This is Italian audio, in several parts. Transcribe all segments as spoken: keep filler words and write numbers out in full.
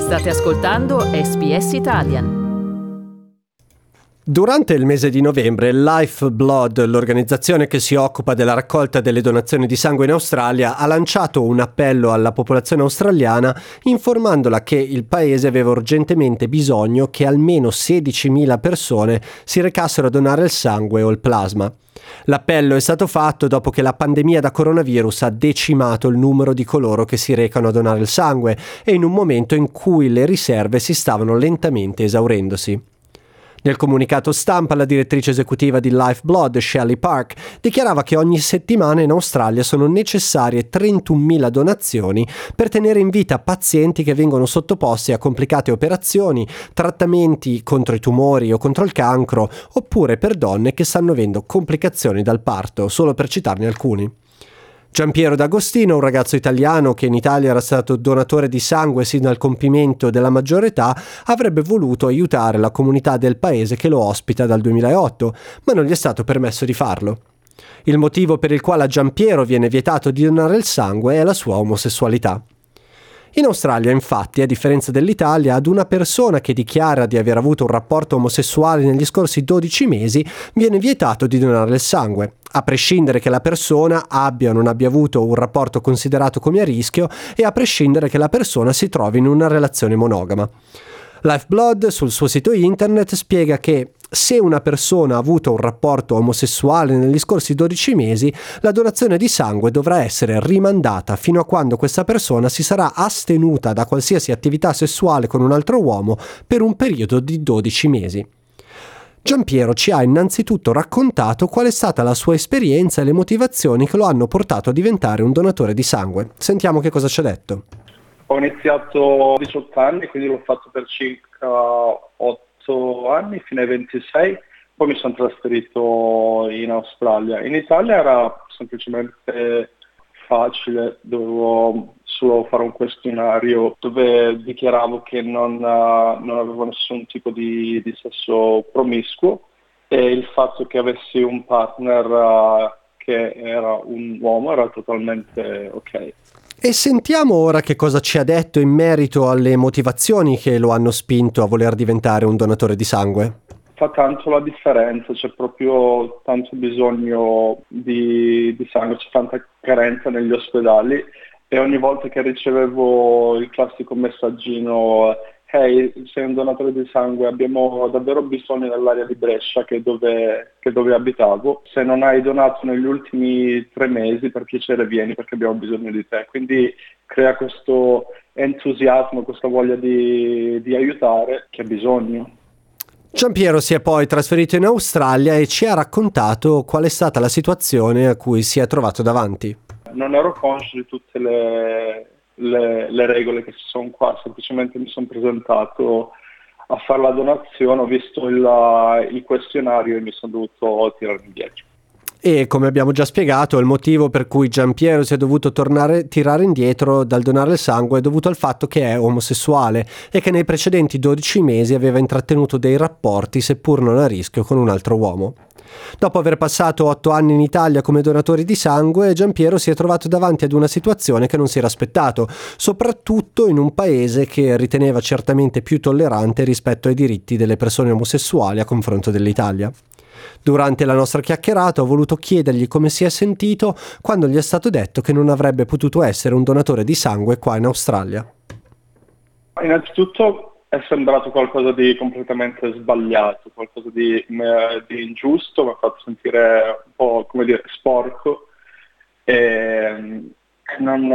State ascoltando S B S Italian. Durante il mese di novembre, Lifeblood, l'organizzazione che si occupa della raccolta delle donazioni di sangue in Australia, ha lanciato un appello alla popolazione australiana informandola che il paese aveva urgentemente bisogno che almeno sedicimila persone si recassero a donare il sangue o il plasma. L'appello è stato fatto dopo che la pandemia da coronavirus ha decimato il numero di coloro che si recano a donare il sangue e in un momento in cui le riserve si stavano lentamente esaurendosi. Nel comunicato stampa, la direttrice esecutiva di Lifeblood, Shelley Park, dichiarava che ogni settimana in Australia sono necessarie trentunomila donazioni per tenere in vita pazienti che vengono sottoposti a complicate operazioni, trattamenti contro i tumori o contro il cancro, oppure per donne che stanno avendo complicazioni dal parto, solo per citarne alcuni. Giampiero D'Agostino, un ragazzo italiano che in Italia era stato donatore di sangue sin dal compimento della maggiore età, avrebbe voluto aiutare la comunità del paese che lo ospita dal duemilaotto, ma non gli è stato permesso di farlo. Il motivo per il quale a Giampiero viene vietato di donare il sangue è la sua omosessualità. In Australia, infatti, a differenza dell'Italia, ad una persona che dichiara di aver avuto un rapporto omosessuale negli scorsi dodici mesi viene vietato di donare il sangue, a prescindere che la persona abbia o non abbia avuto un rapporto considerato come a rischio e a prescindere che la persona si trovi in una relazione monogama. Lifeblood, sul suo sito internet, spiega che se una persona ha avuto un rapporto omosessuale negli scorsi dodici mesi, la donazione di sangue dovrà essere rimandata fino a quando questa persona si sarà astenuta da qualsiasi attività sessuale con un altro uomo per un periodo di dodici mesi. Giampiero ci ha innanzitutto raccontato qual è stata la sua esperienza e le motivazioni che lo hanno portato a diventare un donatore di sangue. Sentiamo che cosa ci ha detto. Ho iniziato a diciotto anni, quindi l'ho fatto per circa otto anni, fino ai ventisei, poi mi sono trasferito in Australia. In Italia era semplicemente facile, dovevo solo fare un questionario dove dichiaravo che non, uh, non avevo nessun tipo di, di sesso promiscuo e il fatto che avessi un partner uh, che era un uomo era totalmente ok. E sentiamo ora che cosa ci ha detto in merito alle motivazioni che lo hanno spinto a voler diventare un donatore di sangue. Fa tanto la differenza, c'è proprio tanto bisogno di, di sangue, c'è tanta carenza negli ospedali e ogni volta che ricevevo il classico messaggino «Hey, sei un donatore di sangue, abbiamo davvero bisogno nell'area di Brescia che è dove, che dove abitavo, se non hai donato negli ultimi tre mesi per piacere vieni perché abbiamo bisogno di te». Quindi crea questo entusiasmo, questa voglia di, di aiutare che ha bisogno. Giampiero si è poi trasferito in Australia e ci ha raccontato qual è stata la situazione a cui si è trovato davanti. Non ero conscio di tutte le, le, le regole che ci sono qua, semplicemente mi sono presentato a fare la donazione, ho visto il, il questionario e mi sono dovuto tirare indietro. E come abbiamo già spiegato, il motivo per cui Giampiero si è dovuto tornare tirare indietro dal donare il sangue è dovuto al fatto che è omosessuale e che nei precedenti dodici mesi aveva intrattenuto dei rapporti, seppur non a rischio, con un altro uomo. Dopo aver passato otto anni in Italia come donatore di sangue, Giampiero si è trovato davanti ad una situazione che non si era aspettato, soprattutto in un paese che riteneva certamente più tollerante rispetto ai diritti delle persone omosessuali a confronto dell'Italia. Durante la nostra chiacchierata ho voluto chiedergli come si è sentito quando gli è stato detto che non avrebbe potuto essere un donatore di sangue qua in Australia. Innanzitutto è sembrato qualcosa di completamente sbagliato, qualcosa di, di ingiusto, mi ha fatto sentire un po', come dire, sporco e non,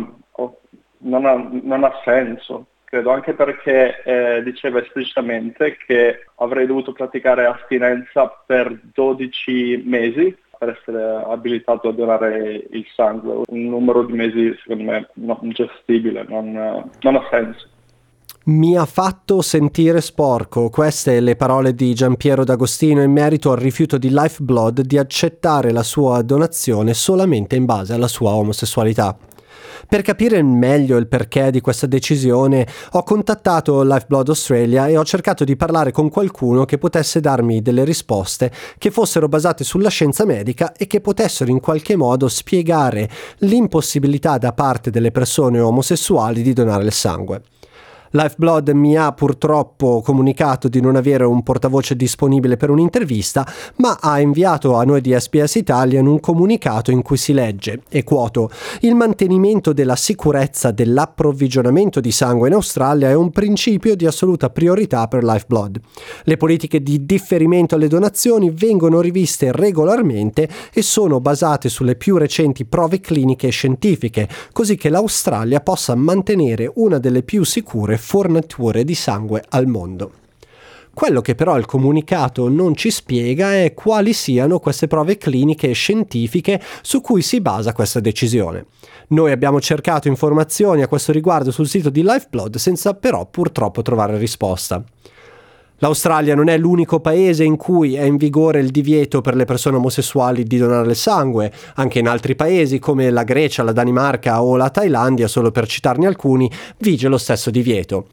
non, ha, non ha senso. Credo anche perché eh, diceva esplicitamente che avrei dovuto praticare astinenza per dodici mesi per essere abilitato a donare il sangue. Un numero di mesi secondo me non gestibile, non, non ha senso. Mi ha fatto sentire sporco, queste le parole di Giampiero D'Agostino in merito al rifiuto di Lifeblood di accettare la sua donazione solamente in base alla sua omosessualità. Per capire meglio il perché di questa decisione ho contattato Lifeblood Australia e ho cercato di parlare con qualcuno che potesse darmi delle risposte che fossero basate sulla scienza medica e che potessero in qualche modo spiegare l'impossibilità da parte delle persone omosessuali di donare il sangue. Lifeblood mi ha purtroppo comunicato di non avere un portavoce disponibile per un'intervista, ma ha inviato a noi di S B S Italian un comunicato in cui si legge, e quoto: il mantenimento della sicurezza dell'approvvigionamento di sangue in Australia è un principio di assoluta priorità per Lifeblood. Le politiche di differimento alle donazioni vengono riviste regolarmente e sono basate sulle più recenti prove cliniche e scientifiche, così che l'Australia possa mantenere una delle più sicure forniture di sangue al mondo. Quello che però il comunicato non ci spiega è quali siano queste prove cliniche e scientifiche su cui si basa questa decisione. Noi abbiamo cercato informazioni a questo riguardo sul sito di Lifeblood senza però purtroppo trovare risposta. L'Australia non è l'unico paese in cui è in vigore il divieto per le persone omosessuali di donare il sangue. Anche in altri paesi come la Grecia, la Danimarca o la Thailandia, solo per citarne alcuni, vige lo stesso divieto.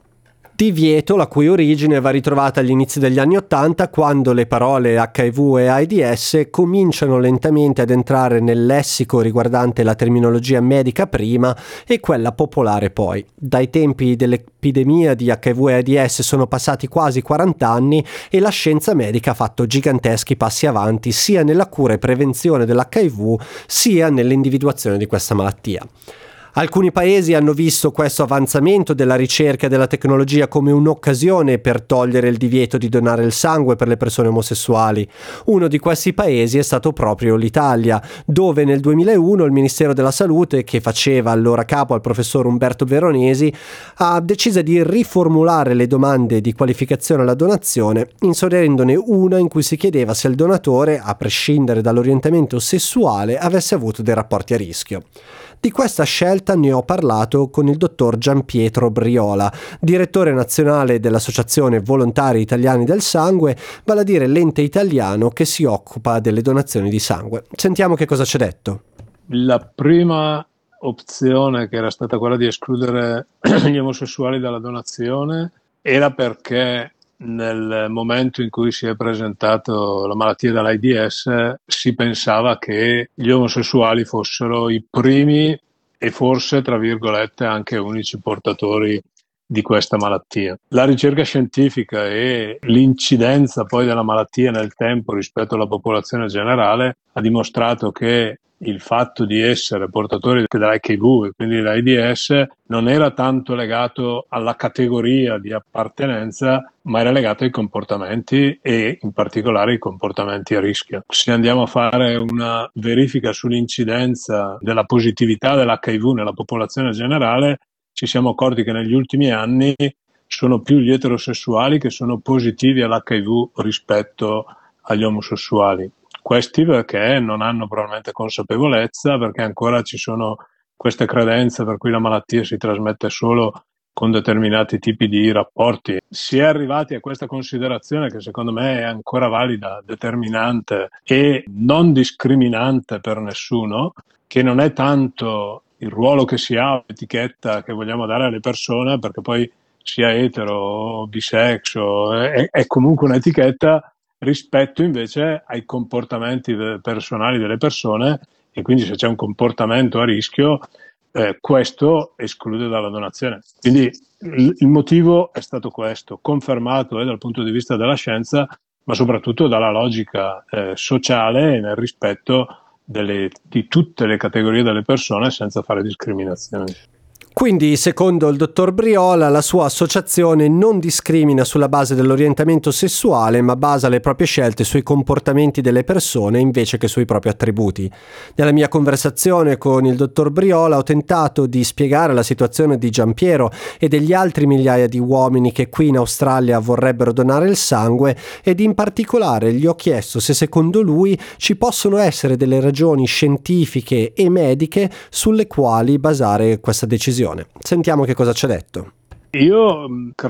Divieto la cui origine va ritrovata agli inizi degli anni Ottanta, quando le parole acca i vu e AIDS cominciano lentamente ad entrare nel lessico riguardante la terminologia medica prima e quella popolare poi. Dai tempi dell'epidemia di acca i vu e AIDS sono passati quasi quaranta anni e la scienza medica ha fatto giganteschi passi avanti sia nella cura e prevenzione dell'acca i vu sia nell'individuazione di questa malattia. Alcuni paesi hanno visto questo avanzamento della ricerca e della tecnologia come un'occasione per togliere il divieto di donare il sangue per le persone omosessuali. Uno di questi paesi è stato proprio l'Italia, dove nel duemilauno il Ministero della Salute, che faceva allora capo al professor Umberto Veronesi, ha deciso di riformulare le domande di qualificazione alla donazione, inserendone una in cui si chiedeva se il donatore, a prescindere dall'orientamento sessuale, avesse avuto dei rapporti a rischio. Di questa scelta ne ho parlato con il dottor Gianpietro Briola, direttore nazionale dell'Associazione Volontari Italiani del Sangue, vale a dire l'ente italiano che si occupa delle donazioni di sangue. Sentiamo che cosa ci ha detto. La prima opzione, che era stata quella di escludere gli omosessuali dalla donazione, era perché nel momento in cui si è presentato la malattia dell'AIDS si pensava che gli omosessuali fossero i primi e forse, tra virgolette, anche unici portatori di questa malattia. La ricerca scientifica e l'incidenza poi della malattia nel tempo rispetto alla popolazione generale ha dimostrato che il fatto di essere portatori dell'acca i vu e quindi dell'AIDS non era tanto legato alla categoria di appartenenza, ma era legato ai comportamenti e in particolare ai comportamenti a rischio. Se andiamo a fare una verifica sull'incidenza della positività dell'acca i vu nella popolazione generale, ci siamo accorti che negli ultimi anni sono più gli eterosessuali che sono positivi all'acca i vu rispetto agli omosessuali. Questi perché non hanno probabilmente consapevolezza, perché ancora ci sono queste credenze per cui la malattia si trasmette solo con determinati tipi di rapporti. Si è arrivati a questa considerazione, che secondo me è ancora valida, determinante e non discriminante per nessuno, che non è tanto il ruolo che si ha, l'etichetta che vogliamo dare alle persone, perché poi sia etero o bisexo è, è comunque un'etichetta, rispetto invece ai comportamenti personali delle persone, e quindi se c'è un comportamento a rischio, eh, questo esclude dalla donazione. Quindi il, il motivo è stato questo, confermato eh, dal punto di vista della scienza, ma soprattutto dalla logica eh, sociale e nel rispetto delle, di tutte le categorie delle persone senza fare discriminazioni. Quindi, secondo il dottor Briola, la sua associazione non discrimina sulla base dell'orientamento sessuale, ma basa le proprie scelte sui comportamenti delle persone invece che sui propri attributi. Nella mia conversazione con il dottor Briola ho tentato di spiegare la situazione di Giampiero e degli altri migliaia di uomini che qui in Australia vorrebbero donare il sangue, ed in particolare gli ho chiesto se secondo lui ci possono essere delle ragioni scientifiche e mediche sulle quali basare questa decisione. Sentiamo che cosa ci ha detto. Io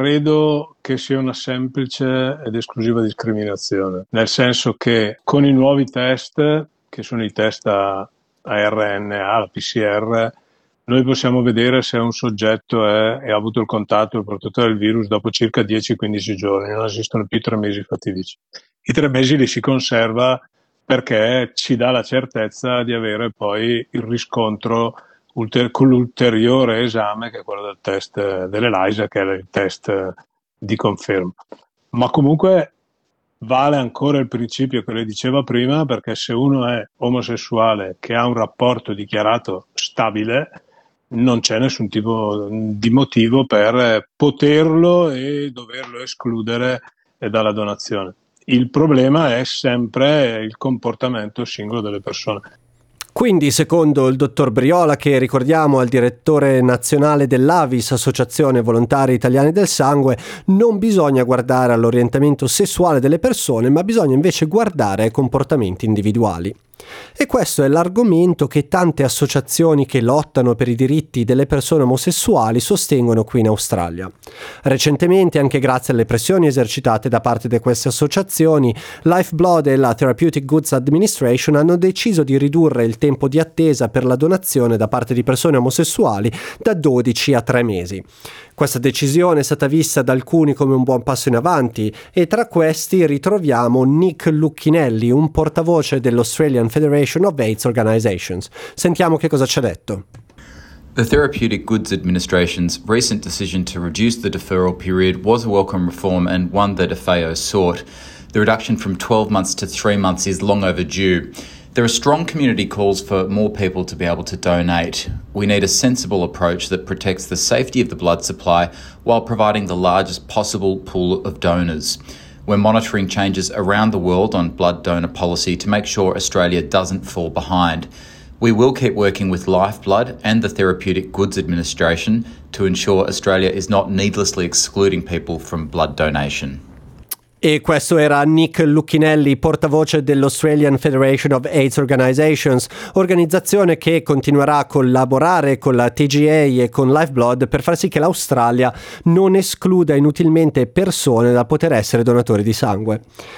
credo che sia una semplice ed esclusiva discriminazione, nel senso che con i nuovi test, che sono i test a, a erre enne a, la pi si erre, noi possiamo vedere se un soggetto è, è ha avuto il contatto, il portatore del virus dopo circa dieci quindici giorni, non esistono più tre mesi fatidici. I tre mesi li si conserva perché ci dà la certezza di avere poi il riscontro ulter- con l'ulteriore esame che è quello del test dell'ELISA, che è il test di conferma. Ma comunque vale ancora il principio che lei diceva prima, perché se uno è omosessuale che ha un rapporto dichiarato stabile, non c'è nessun tipo di motivo per poterlo e doverlo escludere dalla donazione. Il problema è sempre il comportamento singolo delle persone. Quindi, secondo il dottor Briola, che ricordiamo è il direttore nazionale dell'A V I S, Associazione Volontari Italiani del Sangue, non bisogna guardare all'orientamento sessuale delle persone, ma bisogna invece guardare ai comportamenti individuali. E questo è l'argomento che tante associazioni che lottano per i diritti delle persone omosessuali sostengono qui in Australia. Recentemente, anche grazie alle pressioni esercitate da parte di queste associazioni, Lifeblood e la Therapeutic Goods Administration hanno deciso di ridurre il tempo di attesa per la donazione da parte di persone omosessuali da dodici a tre mesi. Questa decisione è stata vista da alcuni come un buon passo in avanti, e tra questi ritroviamo Nick Lucchinelli, un portavoce dell'Australian Federation of AIDS Organizations. Sentiamo che cosa ci ha detto. The Therapeutic Goods Administration's recent decision to reduce the deferral period was a welcome reform and one that A F A O sought. The reduction from twelve months to three months is long overdue. There are strong community calls for more people to be able to donate. We need a sensible approach that protects the safety of the blood supply while providing the largest possible pool of donors. We're monitoring changes around the world on blood donor policy to make sure Australia doesn't fall behind. We will keep working with Lifeblood and the Therapeutic Goods Administration to ensure Australia is not needlessly excluding people from blood donation. E questo era Nick Lucchinelli, portavoce dell'Australian Federation of AIDS Organizations, organizzazione che continuerà a collaborare con la T G A e con Lifeblood per far sì che l'Australia non escluda inutilmente persone da poter essere donatori di sangue.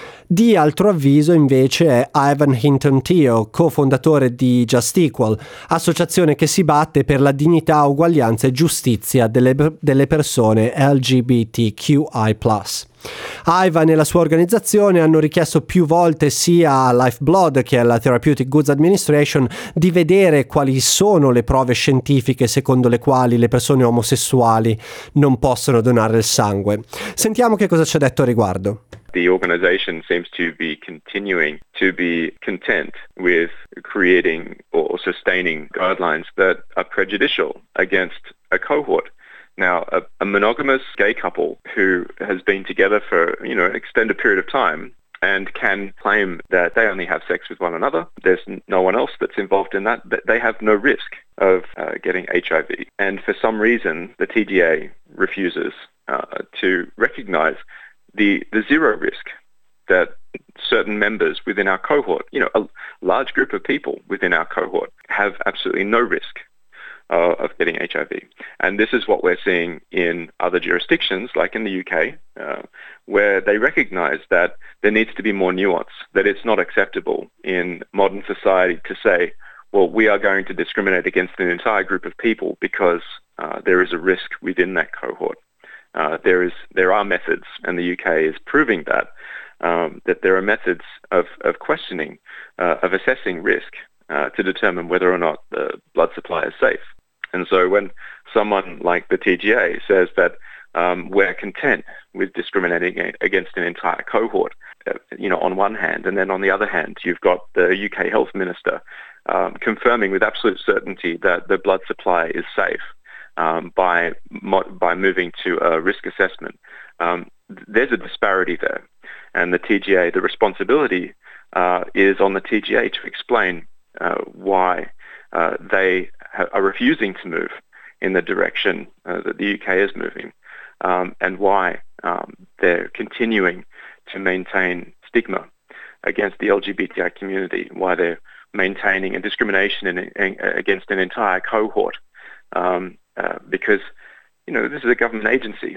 Di altro avviso invece è Ivan Hinton-Teo, cofondatore di Just Equal, associazione che si batte per la dignità, uguaglianza e giustizia delle, delle persone L G B T Q I plus. Ivan e la sua organizzazione hanno richiesto più volte sia a Lifeblood che alla Therapeutic Goods Administration di vedere quali sono le prove scientifiche secondo le quali le persone omosessuali non possono donare il sangue. Sentiamo che cosa ci ha detto a riguardo. The organization seems to be continuing to be content with creating or sustaining guidelines that are prejudicial against a cohort. Now, a, a monogamous gay couple who has been together for, you know, an extended period of time and can claim that they only have sex with one another, there's no one else that's involved in that, they have no risk of uh, getting H I V. And for some reason, the T G A refuses uh, to recognize the, the zero risk that certain members within our cohort, you know, a large group of people within our cohort have absolutely no risk Uh, of getting H I V. And this is what we're seeing in other jurisdictions, like in the U K, uh, where they recognize that there needs to be more nuance, that it's not acceptable in modern society to say, well, we are going to discriminate against an entire group of people because uh, there is a risk within that cohort. Uh, there is, there are methods, and the U K is proving that, um, that there are methods of, of questioning, uh, of assessing risk uh, to determine whether or not the blood supply is safe. And so when someone like the T G A says that um, we're content with discriminating against an entire cohort, uh, you know, on one hand, and then on the other hand, you've got the U K Health Minister um, confirming with absolute certainty that the blood supply is safe um, by by moving to a risk assessment. Um, there's a disparity there, and the T G A, the responsibility uh, is on the T G A to explain uh, why uh, they are refusing to move in the direction uh, that the U K is moving, um, and why um, they're continuing to maintain stigma against the L G B T I community, why they're maintaining a discrimination in, in, against an entire cohort, um, uh, because, you know, this is a government agency.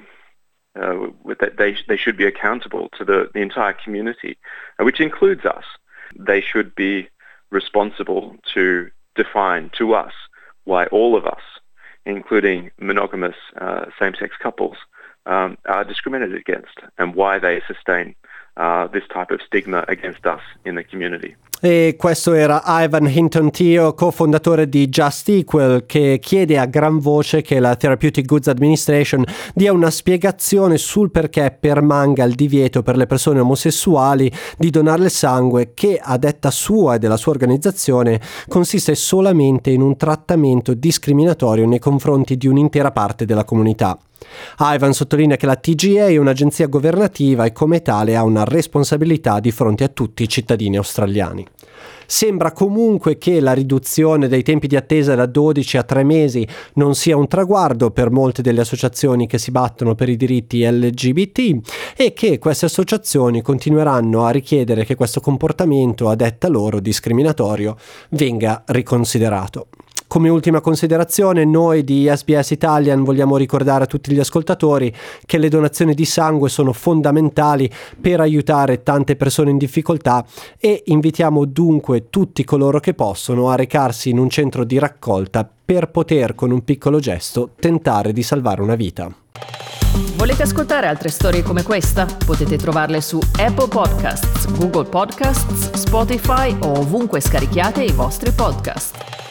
Uh, with that they, they should be accountable to the, the entire community, uh, which includes us. They should be responsible to define to us why all of us, including monogamous uh, same-sex couples, um, are discriminated against, and why they sustain uh, this type of stigma against us in the community. E questo era Ivan Hinton Teo, cofondatore di Just Equal, che chiede a gran voce che la Therapeutic Goods Administration dia una spiegazione sul perché permanga il divieto per le persone omosessuali di donare il sangue, che a detta sua e della sua organizzazione consiste solamente in un trattamento discriminatorio nei confronti di un'intera parte della comunità. Ivan sottolinea che la T G A è un'agenzia governativa e come tale ha una responsabilità di fronte a tutti i cittadini australiani. Sembra comunque che la riduzione dei tempi di attesa da dodici a tre mesi non sia un traguardo per molte delle associazioni che si battono per i diritti L G B T e che queste associazioni continueranno a richiedere che questo comportamento, a detta loro discriminatorio, venga riconsiderato. Come ultima considerazione, noi di S B S Italian vogliamo ricordare a tutti gli ascoltatori che le donazioni di sangue sono fondamentali per aiutare tante persone in difficoltà e invitiamo dunque tutti coloro che possono a recarsi in un centro di raccolta per poter, con un piccolo gesto, tentare di salvare una vita. Volete ascoltare altre storie come questa? Potete trovarle su Apple Podcasts, Google Podcasts, Spotify o ovunque scarichiate i vostri podcast.